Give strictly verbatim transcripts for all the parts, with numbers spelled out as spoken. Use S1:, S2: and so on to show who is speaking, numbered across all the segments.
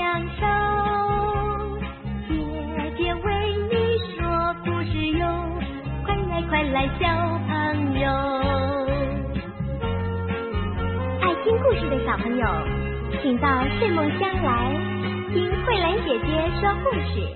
S1: 享受。姐姐为你说故事哟，快来快来小朋友。爱听故事的小朋友，请到睡梦乡来听慧兰姐姐说故事。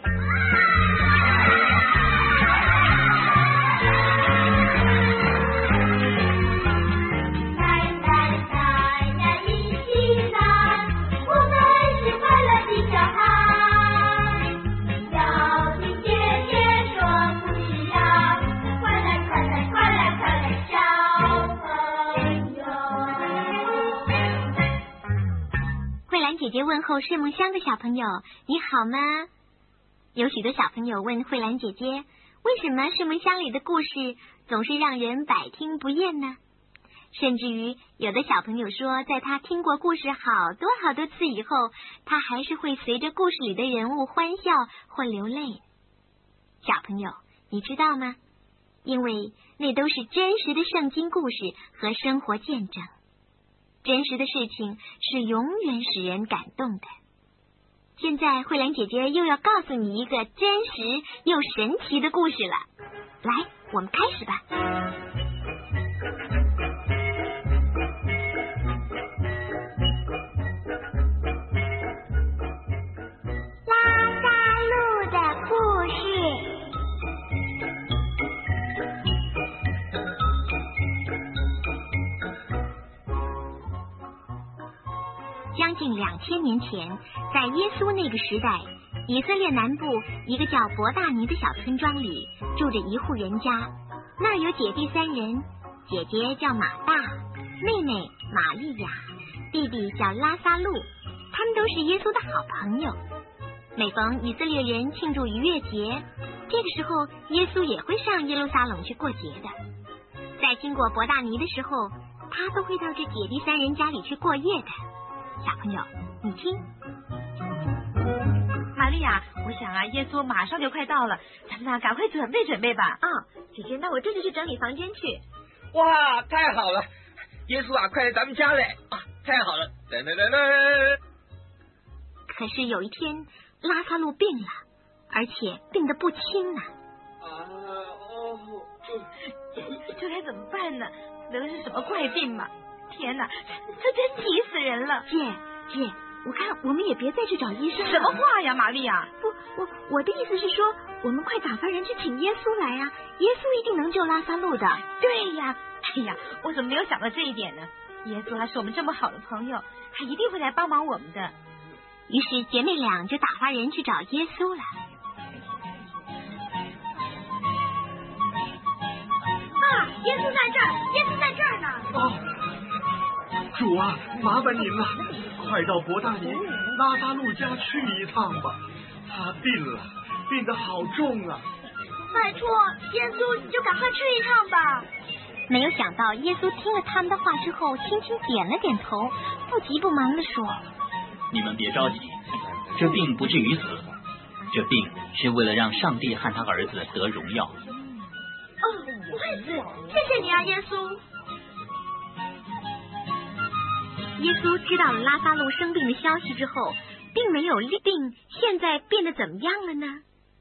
S1: 姐姐问候睡梦乡的小朋友，你好吗？有许多小朋友问慧兰姐姐，为什么睡梦乡里的故事总是让人百听不厌呢？甚至于有的小朋友说，在他听过故事好多好多次以后，他还是会随着故事里的人物欢笑或流泪。小朋友，你知道吗？因为那都是真实的圣经故事和生活见证。真实的事情是永远使人感动的。现在慧兰姐姐又要告诉你一个真实又神奇的故事了，来，我们开始吧。拉萨路的故事。将近两千年前，在耶稣那个时代，以色列南部一个叫伯大尼的小村庄里，住着一户人家。那儿有姐弟三人，姐姐叫马大，妹妹玛利亚，弟弟叫拉撒路，他们都是耶稣的好朋友。每逢以色列人庆祝逾越节，这个时候耶稣也会上耶路撒冷去过节的。在经过伯大尼的时候，他都会到这姐弟三人家里去过夜的。小朋友，你听，
S2: 玛利亚，我想啊，耶稣马上就快到了，咱们啊赶快准备准备吧。
S3: 啊、哦，姐姐，那我这就去整理房间去。
S4: 哇，太好了！耶稣啊，快来咱们家嘞！啊，太好了！噔噔噔噔。
S1: 可是有一天，拉撒路病了，而且病得不轻呢。
S4: 啊哦，
S2: 这这该怎么办呢？得的是什么怪病嘛？天哪，这真急死人了！
S3: 姐姐，我看我们也别再去找医生了。
S2: 什么话呀，玛利亚？
S3: 不，我我的意思是说，我们快打发人去请耶稣来啊！耶稣一定能救拉撒路的。
S2: 对呀，哎呀，我怎么没有想到这一点呢？耶稣还是我们这么好的朋友，他一定会来帮忙我们的。
S1: 于是姐妹俩就打发人去找耶稣了。
S3: 啊，耶稣在这儿，耶稣在这儿呢！
S5: 哦。主啊，麻烦您了，快到伯大尼拉撒路家去一趟吧，他病了，病得好重啊！
S3: 拜托，耶稣，你就赶快去一趟吧。
S1: 没有想到，耶稣听了他们的话之后，轻轻点了点头，不急不忙地说：“
S6: 你们别着急，这病不至于死，这病是为了让上帝和他儿子得荣耀。”
S3: 哦，不会死，谢谢你啊，耶稣。
S1: 耶稣知道了拉撒路生病的消息之后，并没有病现在变得怎么样了呢？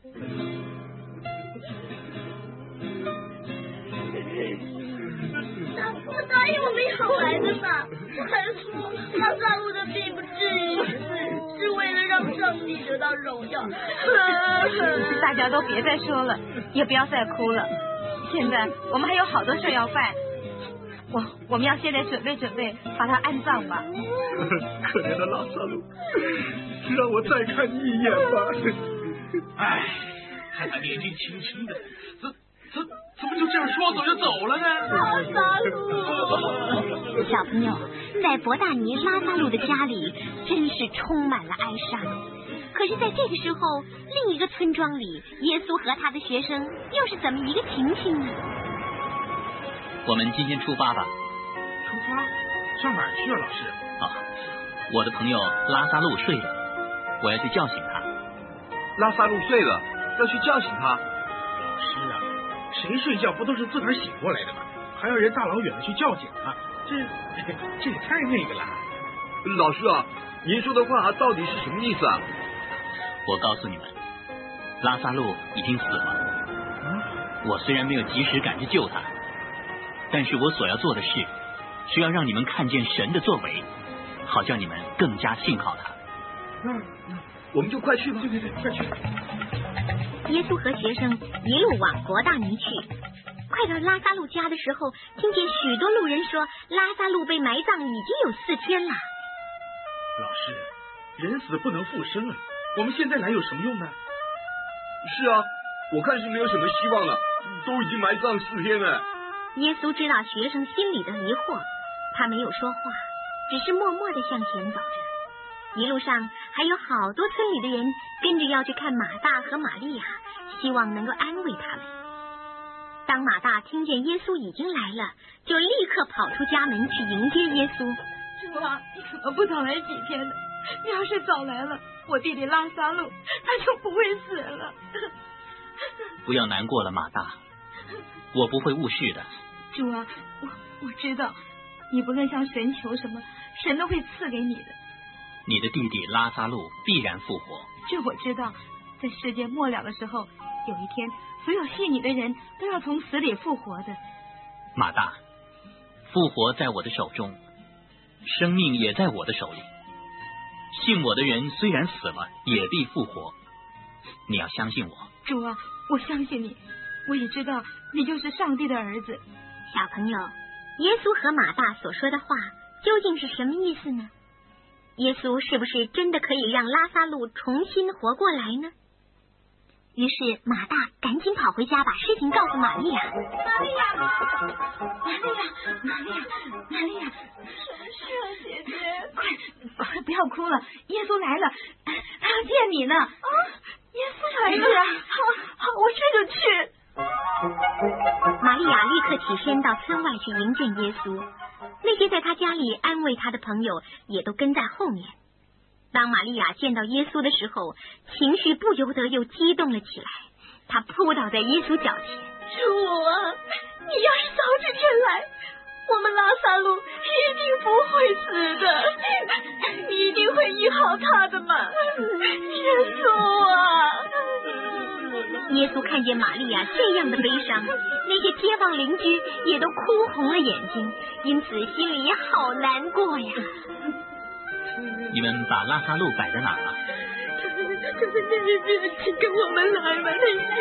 S3: 我答应我们要来的嘛，我还说拉撒路的病不至于死，是为了让上帝得到荣耀。
S2: 大家都别再说了，也不要再哭了。现在我们还有好多事要办。我我们要现在准备准备，把他安葬吧。
S5: 可怜的拉撒路，让我再看你一眼吧。
S7: 哎，看他年纪轻轻的，怎怎怎么就这样说走就走了呢？
S3: 拉撒路，
S1: 小朋友，在伯大尼拉撒路的家里，真是充满了哀伤。可是，在这个时候，另一个村庄里，耶稣和他的学生又是怎么一个情形呢？
S6: 我们今天出发吧。
S7: 出发？上哪儿去啊，老师？
S6: 啊，我的朋友拉撒路睡了，我要去叫醒他。
S5: 拉撒路睡了，要去叫醒他？
S7: 是啊，谁睡觉不都是自个儿醒过来的吗？还要人大老远的去叫醒他，这这也太那个了。
S5: 老师啊， 您说的话到底是什么意思啊？
S6: 我告诉你们，拉撒路已经死了。我虽然没有及时赶去救他，但是我所要做的事是要让你们看见神的作为，好叫你们更加信靠他。
S5: 那我们就快去吧！对对对，快去！
S1: 耶稣和学生一路往伯大尼去。快到拉撒路家的时候，听见许多路人说，拉撒路被埋葬已经有四天了。
S7: 老师，人死不能复生啊！我们现在来有什么用呢？
S5: 是啊，我看是没有什么希望了，都已经埋葬四天了。
S1: 耶稣知道学生心里的疑惑，他没有说话，只是默默地向前走着。一路上还有好多村里的人跟着要去看马大和玛利亚，希望能够安慰他们。当马大听见耶稣已经来了，就立刻跑出家门去迎接耶稣。
S2: 主啊，你怎么不早来几天呢？你要是早来了，我弟弟拉撒路他就不会死了。
S6: 不要难过了，马大，我不会误事的。
S2: 主啊，我我知道，你不论向神求什么，神都会赐给你的。
S6: 你的弟弟拉撒路必然复活。
S2: 这我知道，在世界末了的时候，有一天，所有信你的人都要从死里复活的。
S6: 马大，复活在我的手中，生命也在我的手里。信我的人虽然死了，也必复活。你要相信我。
S2: 主啊，我相信你，我也知道你就是上帝的儿子。
S1: 小朋友，耶稣和马大所说的话究竟是什么意思呢？耶稣是不是真的可以让拉撒路重新活过来呢？于是马大赶紧跑回家，把事情告诉玛利亚。
S3: 玛利亚，玛利亚，玛利亚，玛利亚，是是啊，姐姐，
S2: 快快不要哭了，耶稣来了，他要见你呢。
S3: 啊，耶稣来了！
S2: 是啊，好，好，我这就去。
S1: 玛利亚立刻起身到村外去迎见耶稣，那些在他家里安慰他的朋友也都跟在后面。当玛利亚见到耶稣的时候，情绪不由得又激动了起来，她扑倒在耶稣脚前。
S3: 主啊，你要是早之前来，我们拉撒路一定不会死的，你一定会医好他的嘛，耶稣啊！
S1: 耶稣看见玛利亚这样的悲伤，那些街坊邻居也都哭红了眼睛，因此心里也好难过呀。
S6: 你们把拉撒路摆在哪儿了？
S3: 就是这这，请跟我们来吧。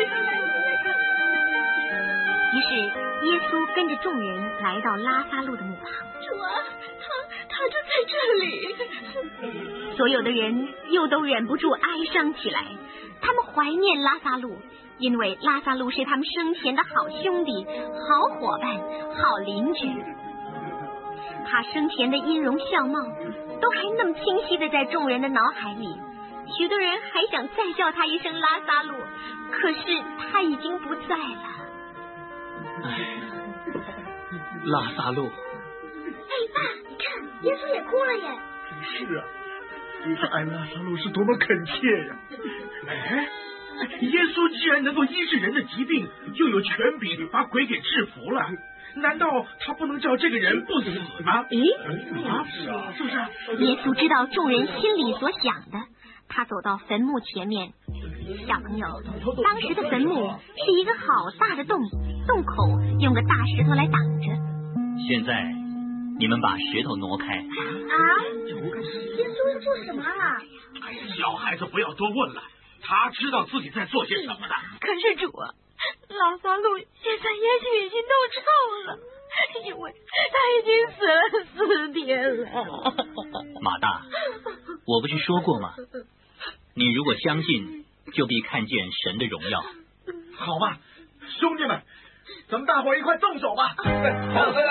S1: 于是耶稣跟着众人来到拉撒路的墓旁。
S3: 主啊，他他就在这里。
S1: 所有的人又都忍不住哀伤起来，他们怀念拉撒路，因为拉撒路是他们生前的好兄弟、好伙伴、好邻居。他生前的音容笑貌都还那么清晰的在众人的脑海里，许多人还想再叫他一声拉撒路，可是他已经不在了。
S6: 唉，拉撒路。
S3: 哎，爸，你看，耶稣也哭了耶。
S5: 是啊，这爱拉撒路是多么恳切呀！
S7: 哎，耶稣既然能够医治人的疾病，又有权柄把鬼给制服了，难道他不能叫这个人不死吗？
S1: 咦，
S7: 啊，是啊，是不是？
S1: 耶稣知道众人心里所想的，他走到坟墓前面。小朋友，当时的坟墓是一个好大的洞，洞口用个大石头来挡着。
S6: 现在你们把石头挪开。
S3: 啊？耶稣要做什么啊？
S7: 哎呀，小孩子不要多问了，他知道自己在做些什么的。
S2: 可是主啊，拉撒路现在也许已经都臭了，因为他已经死了四天了。
S6: 马大，我不是说过吗？你如果相信，就必看见神的荣耀。
S5: 好吧，兄弟们，咱们大伙一块动手吧！好的，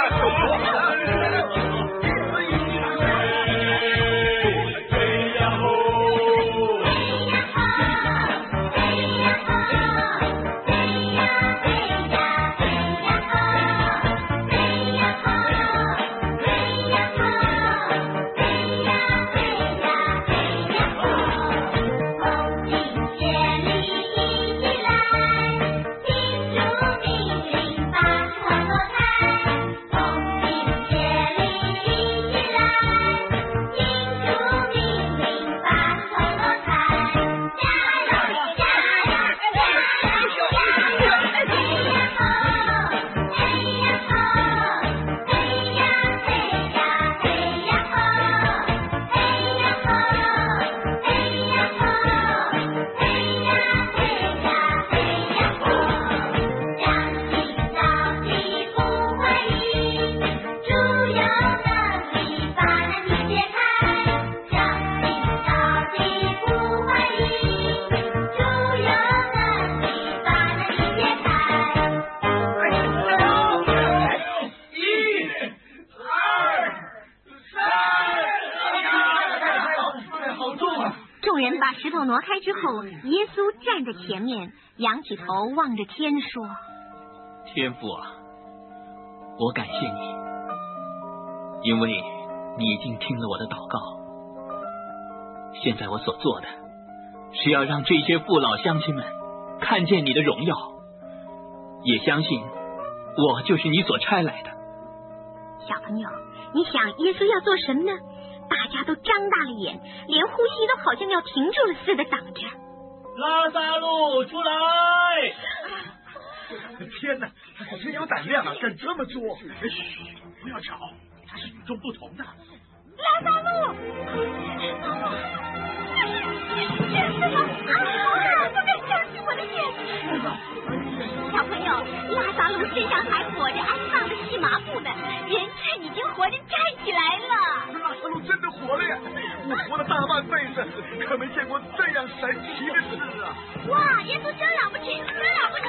S3: 命令把船挪开，同心协力。
S1: 众人把石头挪开之后，耶稣站在前面，仰起头望着天说：
S6: 天父啊，我感谢你，因为你已经听了我的祷告。现在我所做的是要让这些父老乡亲们看见你的荣耀，也相信我就是你所差来的。
S1: 小朋友，你想耶稣要做什么呢？大家都张大了眼，连呼吸都好像要停住了似的挡着。
S6: 拉撒路出来！
S5: 天哪，他真有胆量啊，敢这么做！嘘，不要吵，他是与众不同的。
S3: 拉撒路，天死了！啊，不敢相信我的眼睛！
S1: 小朋友，拉撒路身上还裹着安葬的细麻布呢，人却已经活着站起来了。
S5: 拉撒路真的活了呀！我活了大半辈子，可没见过这样神奇的事啊！
S1: 哇，耶稣真了不起，真了不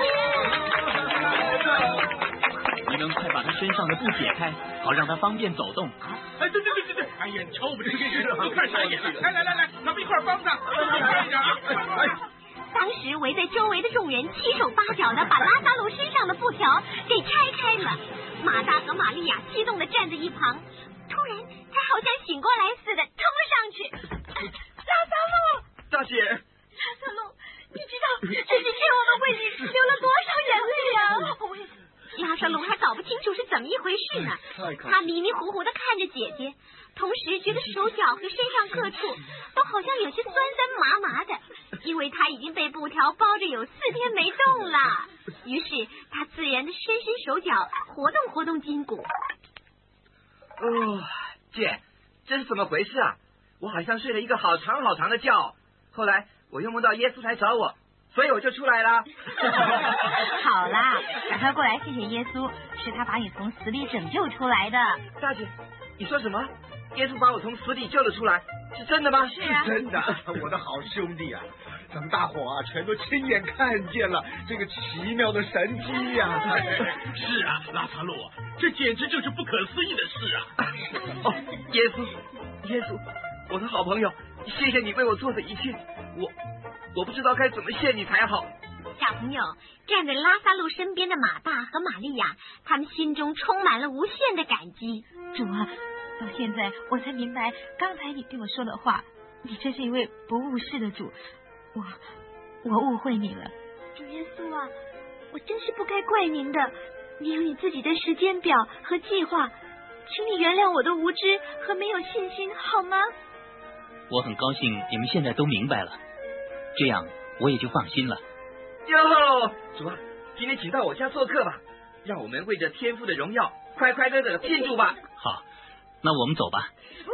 S1: 起！
S6: 你们快把他身上的布解开，好让他方便走动。
S7: 哎，对对对对对！哎呀，你瞧我们这个电视都看傻眼了！来来来来，咱们一块儿帮他，快点啊！
S1: 当时围在周围的众人七手八脚的把拉撒路身上的布条给拆开了。马大和玛利亚激动的站在一旁，突然他好像醒过来似的冲了上去。
S3: 拉撒路，
S5: 大姐，
S3: 拉撒路，你知道这几天我们为你流了多少眼泪啊！
S1: 拉撒路还搞不清楚是怎么一回事呢，他迷迷糊糊的看着姐姐，同时觉得手脚和身上各处都好像有些酸酸麻麻的，因为他已经被布条包着有四天没动了。于是他自然的伸伸手脚，活动活动筋骨。
S4: 哦，姐，这是怎么回事啊？我好像睡了一个好长好长的觉，后来我又梦到耶稣来找我，所以我就出来了。
S2: 好啦，赶快过来谢谢耶稣，是他把你从死里拯救出来的。
S4: 大姐，你说什么？耶稣把我从死里救了出来，是真的吗？
S2: 是啊，
S5: 真的，我的好兄弟啊！咱们大伙啊，全都亲眼看见了这个奇妙的神迹呀、啊！
S7: 是啊，拉撒路，这简直就是不可思议的事啊！
S4: 哦，耶稣，耶稣，我的好朋友，谢谢你为我做的一切，我我不知道该怎么谢你才好。
S1: 小朋友，站在拉撒路身边的马大和玛利亚，他们心中充满了无限的感激。
S2: 主啊，到现在我才明白刚才你对我说的话，你真是一位不误事的主，我我误会你了。
S3: 主耶稣啊，我真是不该怪您的，你有你自己的时间表和计划，请你原谅我的无知和没有信心，好吗？
S6: 我很高兴你们现在都明白了，这样我也就放心了。
S4: 哟，主啊，今天请到我家做客吧，让我们为着天父的荣耀快快乐乐的庆祝吧。
S6: 好，那我们走吧。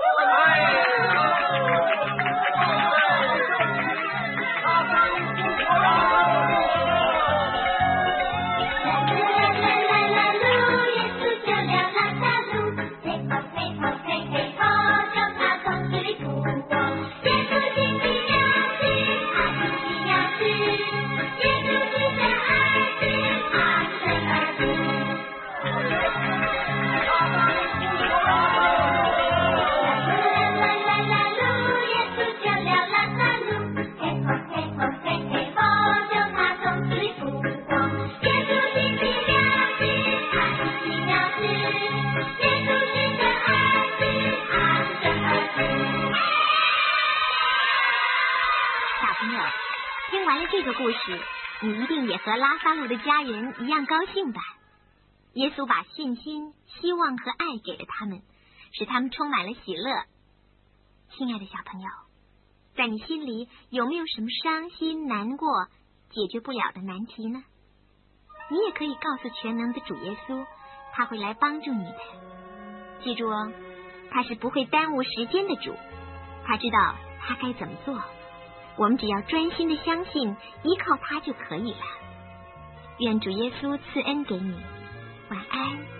S1: 这个故事，你一定也和拉撒路的家人一样高兴吧？耶稣把信心、希望和爱给了他们，使他们充满了喜乐。亲爱的小朋友，在你心里有没有什么伤心、难过、解决不了的难题呢？你也可以告诉全能的主耶稣，他会来帮助你的。记住哦，他是不会耽误时间的主，他知道他该怎么做。我们只要专心的相信，依靠他就可以了。愿主耶稣赐恩给你，晚安。